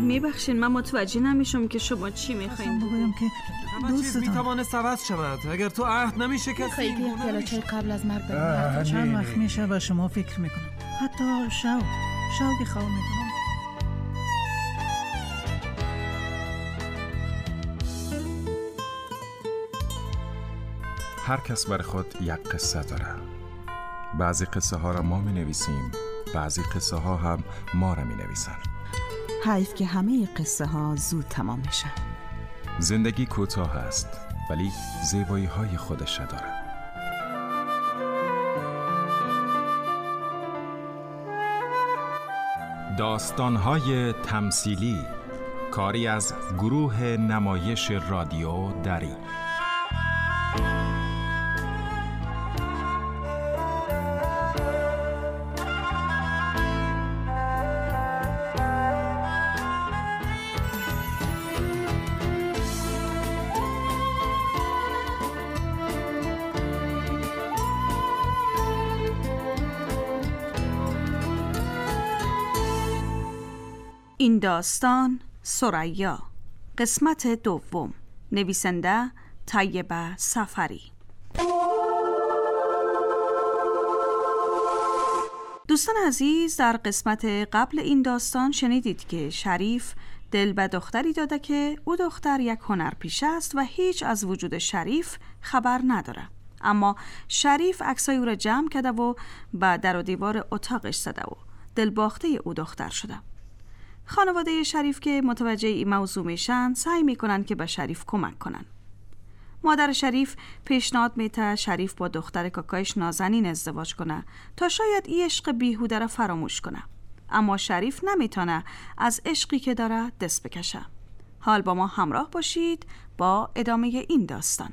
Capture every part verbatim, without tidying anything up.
میبخشین، من متوجه نمیشم که شما چی میخواین بگویم که همه چیز میتوانه سبز شود اگر تو عهد نمیشه کسی خیلی پیالچه قبل از مرگ بریم. چند وقت میشه و شما فکر میکنم حتی شو شو که خواه میکنم. هر کس برای خود یک قصه داره. بعضی قصه ها را ما می نویسیم، بعضی قصه ها هم ما را می نویسن. حیف که همه قصه ها زود تمام میشن. زندگی کوتاه است ولی زیبایی های خودش داره. داستان های تمثیلی، کاری از گروه نمایش رادیو دری. این داستان ثریا، قسمت دوم، نویسنده طیبه سفری. دوستان عزیز، در قسمت قبل این داستان شنیدید که شریف دل به دختری داده که او دختر یک هنرپیشه است و هیچ از وجود شریف خبر نداره. اما شریف عکسای او را جمع کرده و به در و دیوار اتاقش زده و دلباخته او دختر شده. خانواده شریف که متوجه این موضوع میشن سعی میکنن که به شریف کمک کنن. مادر شریف پیشنهاد میده شریف با دختر کاکایش نازنین ازدواج کنه تا شاید این عشق بیهوده را فراموش کنه. اما شریف نمیتونه از عشقی که داره دست بکشه. حال با ما همراه باشید با ادامه این داستان.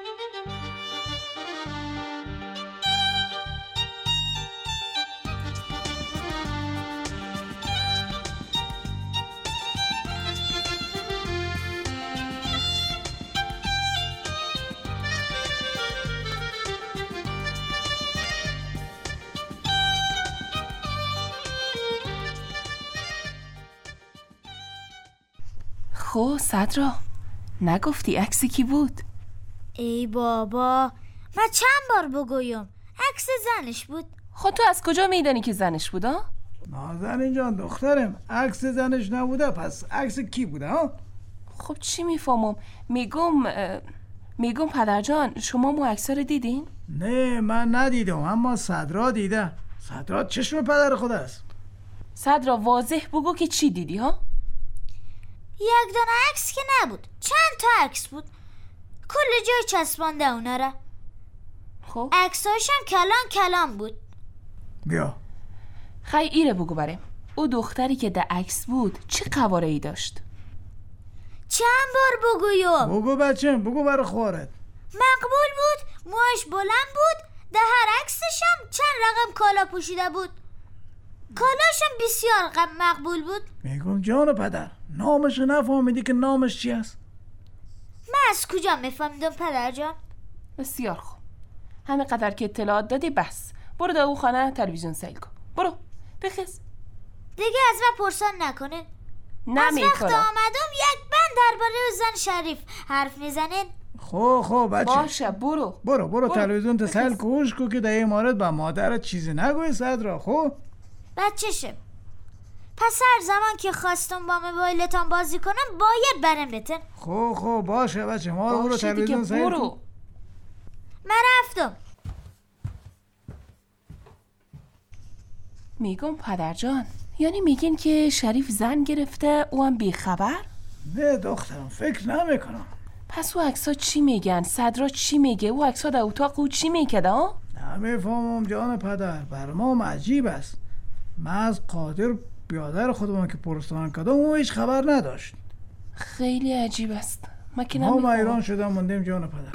خب صدرا، نگفتی عکسی کی بود؟ ای بابا، من چند بار بگویم عکس زنش بود. خب تو از کجا میدانی که زنش بود ها؟ نازنین جان دخترم، عکس زنش نبوده پس عکس کی بوده ها؟ خب چی میفهمم؟ میگم میگم پدرجان شما مو عکس‌ها رو دیدین؟ نه من ندیدم، اما صدرا دیده. صدرا چشم پدر خود است. صدرا واضح بگو که چی دیدی ها؟ یک دونه عکس که نبود، چند تا عکس بود، کل جای چسبانده اونا را. خب عکساش هم کلان کلان بود. بیا خی ایره بگو بریم، او دختری که ده عکس بود چه قواره ای داشت؟ چند بار بگویم؟ بگو بچم، بگو برای خورت. مقبول بود، موهاش بلند بود، ده هر عکسش هم چند رقم کالا پوشیده بود، کالاشم بسیار مقبول بود. میگم جان پدر، نامشو نفهمیدی که نامش چی است؟ من از کجا میفهمیدم پدر جان؟ بسیار خوب، همه قدر که اطلاعات دادی بس. برو در او خانه تلویزیون سیل کن. برو بخیز. دیگه از من پرسان نکنین. نمی از وقت کنم. آمدم یک بند درباره زن شریف حرف میزنین. خب خب بچه باشه برو برو برو, برو. تلویزیون تسل کوش کو که در این مورد با مادرت چیزی نگوی صدرا. خب بچه‌شم، پس هر زمان که خواستم با موبایلتان بازی کنم باید برم بتن. خب خب باشه بچه، ما رو برو تلویزیون سیل برو. کن. من رفتم. میگم پدرجان، یعنی میگین که شریف زن گرفته او هم بیخبر؟ نه دخترم، فکر نمی کنم. پس او عکس‌ها چی میگن؟ صدرا چی میگه؟ او عکس‌ها در اتاق او چی میکده ها؟ نمیفهمم جان پدر، بر ما عجیب است. من از قادر بیادر خودم که پرستان کردم او هیچ خبر نداشت. خیلی عجیب است. ما که ما نمیفهمم. ایران شدم موندیم جان پدر.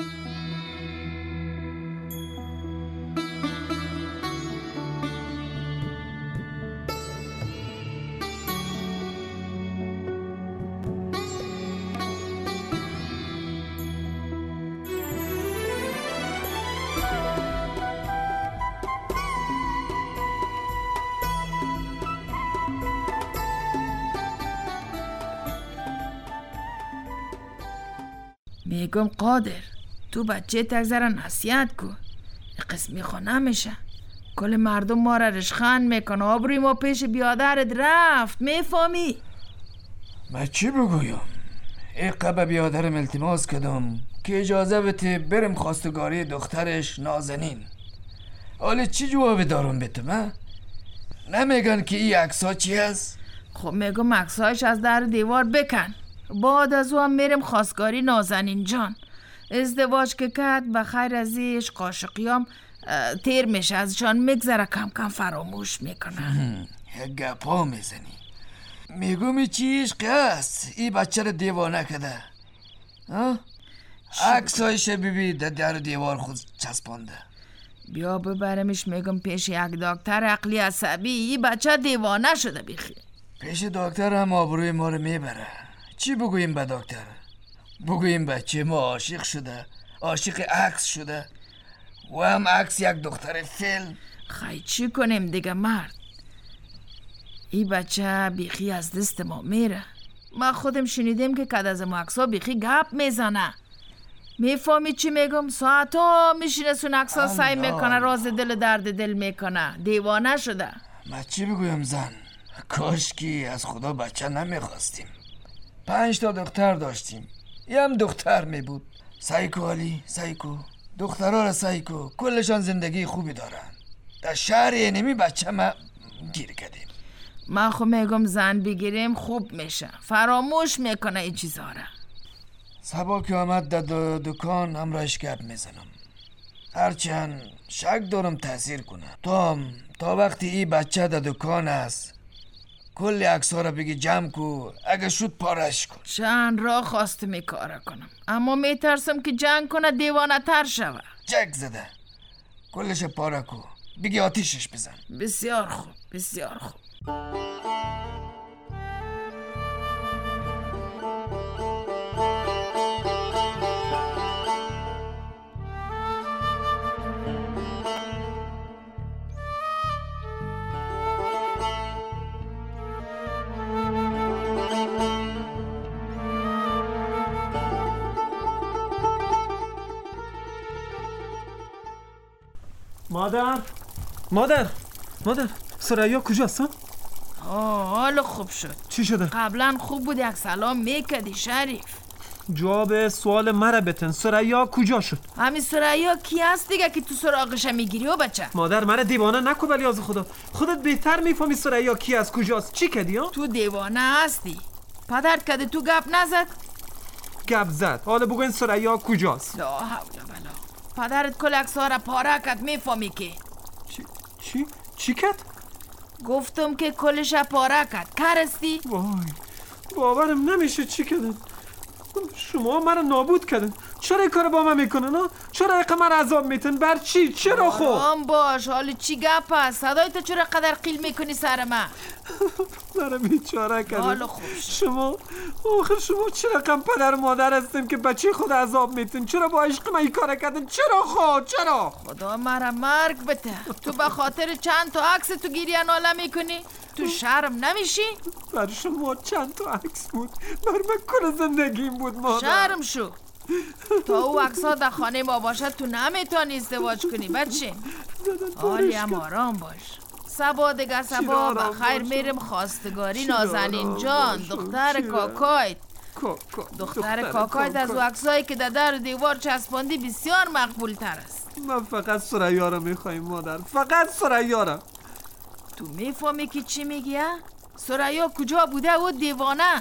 میگم قادر تو بچه تگذره نصیحت کو. قسمی خونه میشه. کل مردم ما را رشخند میکنه. آبروی ما پیش بیادرت رفت. میفهمی؟ من چی بگویم؟ ای قبه بیادرم التماس کردم که اجازه بده برم خواستگاری دخترش نازنین. حالا چی جواب دارم به تو؟ من نمیگن که این عکس‌ها چی هست؟ خب میگم عکس‌هاش از در دیوار بکن. بعد از او هم میرم خواستگاری نازنین جان. ازدواج که کرد بخیر از ایش قاشقیام تیر میشه ازشان میگذره، کم کم فراموش میکنه. گپا میزنی. میگم چی عشق است؟ این بچه رو دیوانه کده. عکسایش ببی در در دیوار خود چسبانده. بیا ببرمش میگم پیش یک دکتر عقلی عصبی. این بچه دیوانه شده بیخی. پیش دکتر هم آبروی ما رو میبره. چی بگوییم به دکتر؟ بگوییم بچه ما عاشق شده، عاشق عکس شده و هم عکس یک دختر فیلم. خیلی چی کنیم دیگه مرد؟ این بچه بیخی از دست ما میره. ما خودم شنیدیم که کد از ما عکس‌ها بیخی گپ میزنه. میفهمی چی میگم؟ ساعت ها میشینه سون عکس‌ها سعی میکنه، راز دل درد دل میکنه. دیوانه شده. ما چی بگویم زن؟ کاش که از خدا بچه نمیخواستیم. پنج تا دختر داشتیم، یه هم دختر می بود. سایکو علی، سایکو دخترها را سایکو، کلشان زندگی خوبی دارن. در شهر اینمی بچه ما گیر کردیم. من خو میگم زن بگیریم خوب میشه، فراموش میکنه این چیزا را. صبا که آمد در دکان همراهش گپ میزنم، هرچند شک دارم تاثیر کنه. تا تا وقتی این بچه در دکان است کلی عکس‌ها را بگی جمع کو، اگه شد پارش کن. چند را خواست میکاره کنم، اما میترسم که جنگ کنه دیوانه تر شوه. جک زده، کلش پاره کو، بگی آتیشش بزن. بسیار خوب، بسیار خوب. مادر مادر مادر ثریا کجاست؟ آه حالا خوب شد. چی شده؟ قبلا خوب بود یک سلام میکردی شریف. جواب سوال مرا بتن، ثریا کجا شد؟ همین ثریا کی هست دیگه که تو سراغش میگیری و بچه؟ مادر مرا دیوانه نکو ولی از خدا، خودت بهتر میفهمی ثریا کی است کجاست. چی کردی ها؟ تو دیوانه هستی. پدرت کده تو گپ نزد؟ گپ زد. حالا بگو این ثریا کجاست؟ لا حول ولا. پدرت کل عکس‌ها را پاره کرد، میفهمی که چی چی چی کرد؟ گفتم که کلش پاره کرد. کرستی؟ وای باورم نمیشه. چی کردن؟ شما مرا نابود کردن. چرا این کار با من میکنن ها؟ چرا این مرا عذاب میتن؟ بر چی؟ چرا خب؟ آرام باش. حالا چی گپ است؟ صدای تو چرا قدر قیل میکنی سر من؟ مرا بیچاره کردن. حالا خوب شما آخر شما چرا کم پدر مادر هستیم که بچه خود عذاب میتن؟ چرا با عشق من این کار کردن؟ چرا خود؟ چرا؟ خدا مرا مرگ بده. تو به خاطر چند تا عکس تو گریه ناله میکنی؟ تو شرم نمیشی؟ بر شما چند تا عکس بود، بر من کل زندگیم بود مادر. شرم شو. تا او عکس‌ها در خانه ما باشد تو نمیتونی ازدواج کنی بچه. حالی هم آرام باش. سبا دیگه سبا بخیر میرم خواستگاری نازنین جان، دختر کاکایت. دختر کاکایت از عکسایی که در در دیوار چسباندی بسیار مقبول تر است. من فقط ثریا رو میخوایم مادر، فقط ثریا رو. تو میفهمی که چی میگی؟ ثریا کجا بوده و دیوانه؟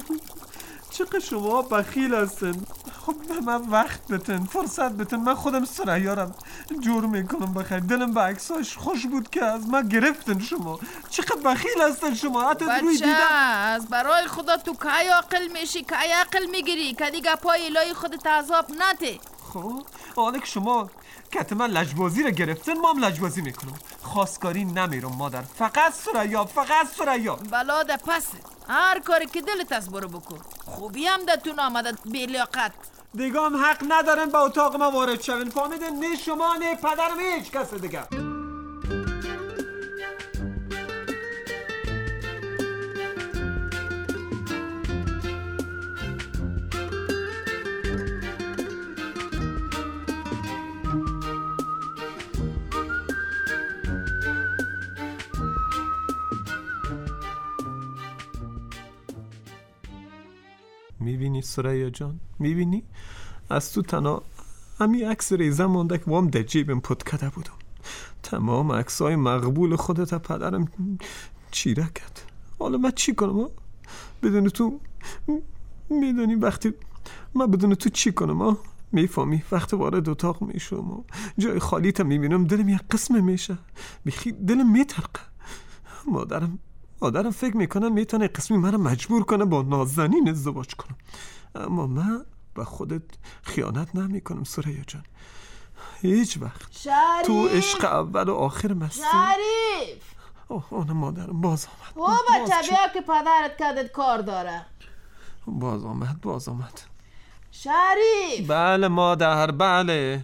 چقدر شما بخیل هستن. خب به من وقت بتن، فرصت بتن، من خودم ثریا رو جور میکنم. بخیر دلم به عکساش خوش بود که از من گرفتن. شما چقدر بخیل هستن شما. حتی روی دیدم از برای خدا تو کی عقل میشی، کی عقل میگیری که دیگه پای الهی خودت عذاب نده. خب حالا که شما کتما لجبازی رو گرفتن، ما هم لجبازی میکنم. خواستگاری نمیرم مادر، فقط ثریا، فقط ثریا. بلا ده پس هر کاری که دلت از برو بکن. خوبی هم ده تو نامده بیلیاقت. دیگه هم حق ندارن به اتاق ما وارد شوین، فهمیدن؟ نه شما نه پدرم هیچ کس دیگه. میبینی ثریا جان؟ میبینی؟ از تو تنها همین عکس ریزم مونده که وام در جیبم پت کده بودم. تمام عکسای مقبول خودت پدرم چیره کرد. حالا من چی کنم؟ بدون تو میدونی وقتی من بدون تو چی کنم؟ میفهمی وقتی وارد اتاق میشم جای خالی تا میبینم دلم یک قسم میشه، بخی دلم میترقه. مادرم مادرم فکر میکنم میتونه قسمی من مجبور کنه با نازنین ازدواج کنم، اما من به خودت خیانت نمیکنم ثریا جان. هیچ وقت شریف! تو عشق اول و آخر مستی. شریف! اوه آنه مادرم باز آمد. او بچه بیا که پدرت کدت کار داره. باز آمد باز آمد. شریف! بله مادر بله.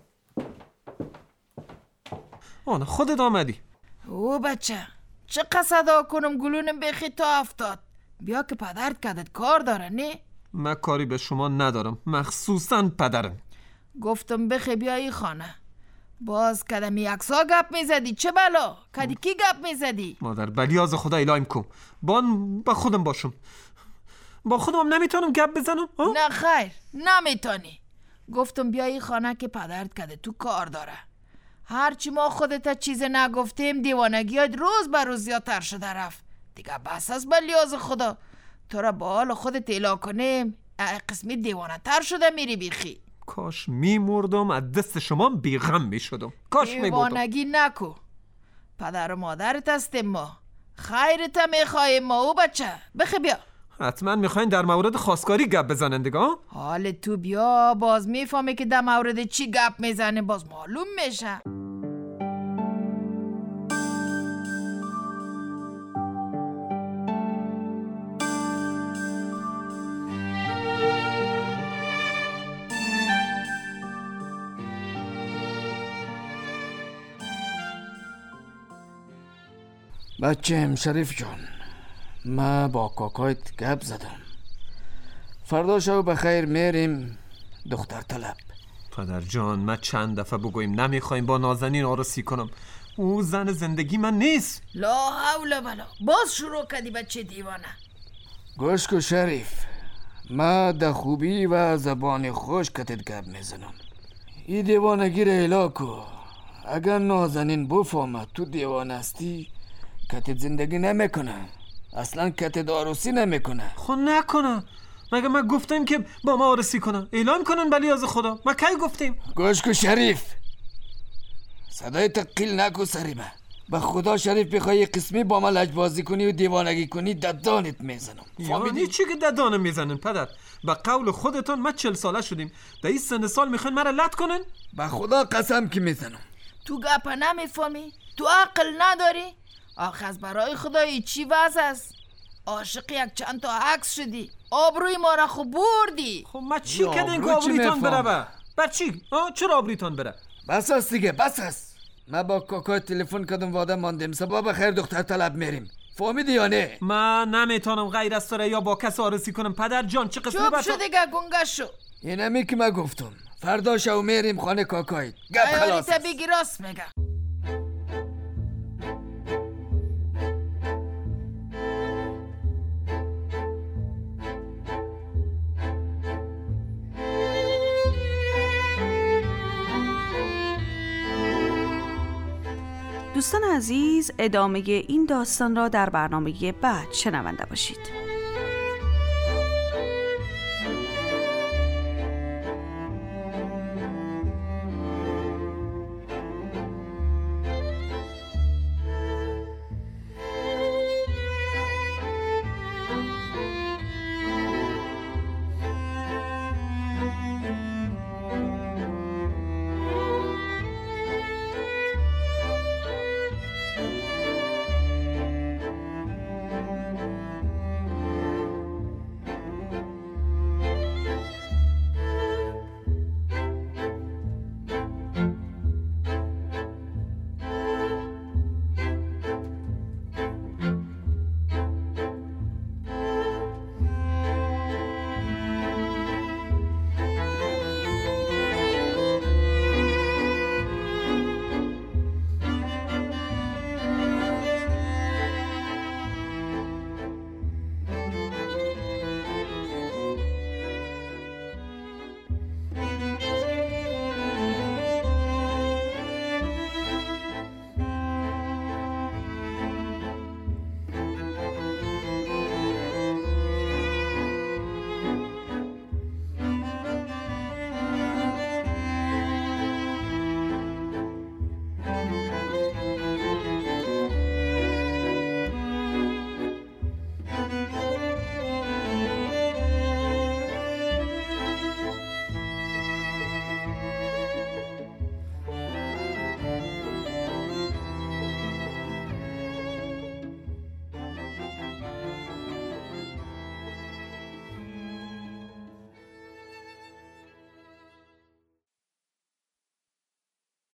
آنه خودت آمدی. او بچه چه قصدا کنم گلونم بخی تا افتاد. بیا که پدرت کدت کار داره نه؟ من کاری به شما ندارم، مخصوصا پدرم. گفتم بخی بیایی خانه. باز کدمی اکسا گپ میزدی چه بلا؟ کدی کی گپ میزدی؟ مادر بلیاز خدا الهیم کن بان با خودم باشم. با خودم نمیتونم گپ بزنم؟ نه خیر نمیتونی. گفتم بیایی خانه که پدرت کده تو کار داره. هرچی ما خودت چیز نگفتیم دیوانگیات روز بر روز زیادتر شده رفت. دیگه بس از بلیاز خدا. تو را با حال خودت اعلا کنیم قسمی دیوانه تر شده میری بیخی. کاش میمردم از دست شما بیغم میشدم. کاش میمردم. دیوانگی نکو. پدر و مادرت هستیم ما. خیرت میخوایم ما او بچه. بخی بیا. حتما میخواین در مورد خواستگاری گپ بزنن دیگه؟ حال تو بیا باز میفهمی که در مورد چی گپ میزنه باز معلوم میشه. بچم شریف جان، ما با کاکایت گپ زدم. فردا شو بخیر میریم دختر طلب. پدر جان من چند دفعه بگویم نمیخوایم با نازنین عروسی کنم. او زن زندگی من نیست. لا حول ولا. باز شروع کردی بچه دیوانه. گوش کو شریف، ما در خوبی و زبان خوش کتت گپ میزنم. این دیوانگی را اعلا کو. اگر نازنین بفهمد تو دیوانه هستی کتت زندگی نمیکنه، اصلا کتت عروسی نمیکنه. خب نکنه. مگه من گفتم که با ما عروسی کنن؟ اعلان کنن بلیاز خدا. ما کی گفتیم؟ گوش کو شریف، صدای تقیل نکو سری من. به خدا شریف بخوای قسمی با ما لجبازی کنی و دیوانگی کنی ددانت میزنم. یعنی چی که ددانم میزنن پدر؟ به قول خودتون ما چل ساله شدیم، در این سن سال میخواین مرا لط کنن؟ به خدا قسم که میزنم. تو گپ نمیفهمی؟ تو عقل نداری؟ آخه از برای خدایی چی وضع است؟ عاشق یک چند تا عکس شدی، آبروی ما را خوب بردی. خب ما چی کردیم که آبرویتان بره با؟ بر چی؟ چرا آبرویتان بره؟ بس است دیگه بس است. من با کاکا تلفن کردم وعده ماندیم صبح بخیر دختر طلب میریم. فهمیدی یا نه؟ من نمیتونم غیر از ثریا با کس عروسی کنم پدر جان. چه قسمی چوب شو دیگه گنگه شو. اینمی که من گفتم فردا شو میریم خانه کاکای. گپ خلاص است. بگی راست میگه. دوستان عزیز ادامه این داستان را در برنامه بعد شنونده باشید.